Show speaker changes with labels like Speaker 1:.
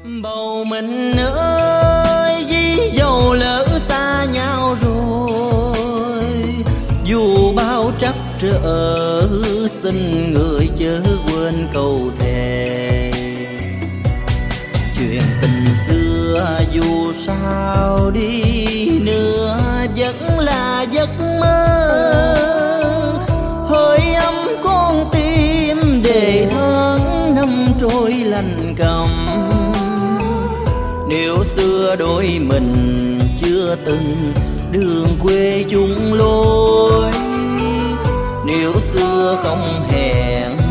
Speaker 1: Bầu mình ơi, ví dầu lỡ xa nhau rồi, dù bao trắc trở xin người chớ quên câu thề. Chuyện tình xưa dù sao đi nữa vẫn là giấc mơ, hơi ấm con tim để tháng năm trôi lành cầm. Nếu xưa đôi mình chưa từng đường quê chung lối, nếu xưa không hẹn